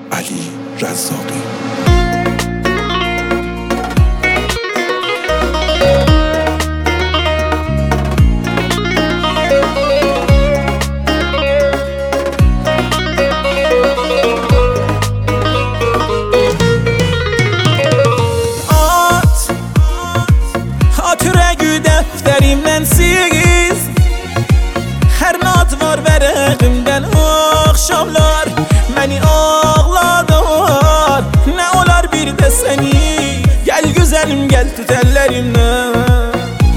علی رزاقی. Dəftərimdən siz hər nad var vərəqimdən axşamlar məni ağladar. Nə olar bir də səni, gəl güzəlim gəl tut əllərimdən.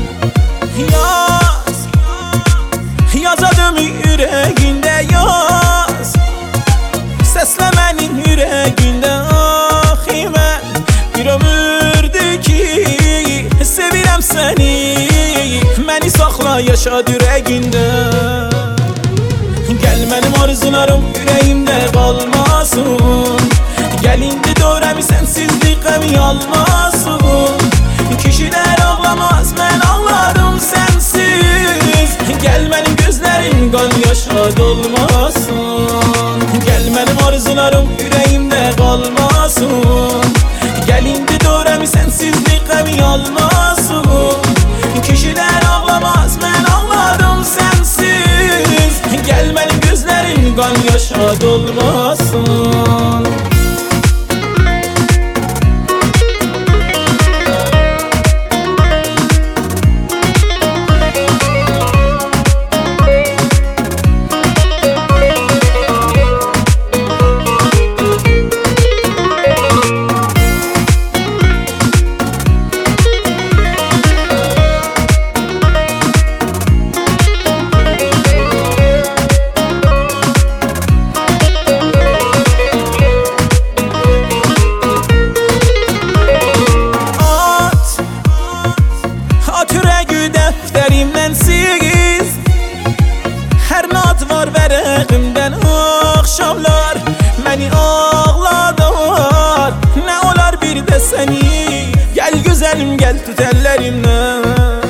Yaz, yaz adımı ürəyində yaz, səslə mənim ürəyində. Axı mən bir ömürdür ki sevirəm səni, məni saxla yaşad ürəyində. Gəl mənim arzularım ürəyimdə qalmasın, gəl indi dörəmi sənsizlik qəmi almasın. Kişilər ağlamaz, mən ağladım sənsiz. Gəl mənim gözlərim qan yaşad olmasın, gəl mənim arzularım ürəyimdə qalmasın. Gəl indi dörəmi sənsizlik qəmi almasın. Kişilər ağlamaz, mən ağladım sənsiz. Gəl mənim gözlərim qan yaşad olmasın. Dəftərimdən siz hər nad var vərəqimdən axşamlar məni ağladar. Nə olar bir də səni, gəl güzəlim gəl tut əllərimdən.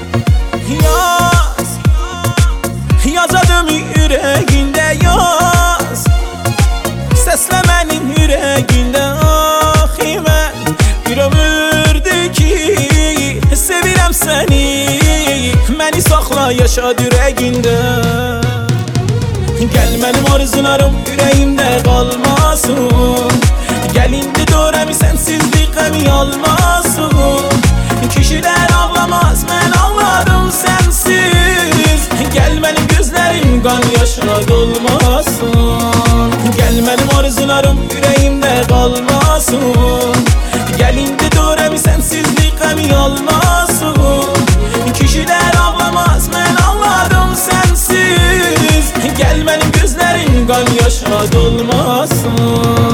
Yaz, yaz adımı ürəyində yaz, səslə mənim ürəyində. Axı mən bir ömürdür ki sevirəm səni, məni saxla yaşad ürəyində. Gəl mənim arzularım ürəyimdə qalmasın, gəl indi dörəmi sənsizlik qəmi almasın. Kişilər ağlamaz, mən ağladım sənsiz. Gəl mənim gözlərim qan yaşad olmasın, gəl mənim arzularım ürəyimdə qalmasın. Gəl indi dörəmi sənsizlik qəmi almasın. Kişilər ağlamaz, mən ağladım sənsiz. Gəl mənim gözlərim qan yaşad olmasın.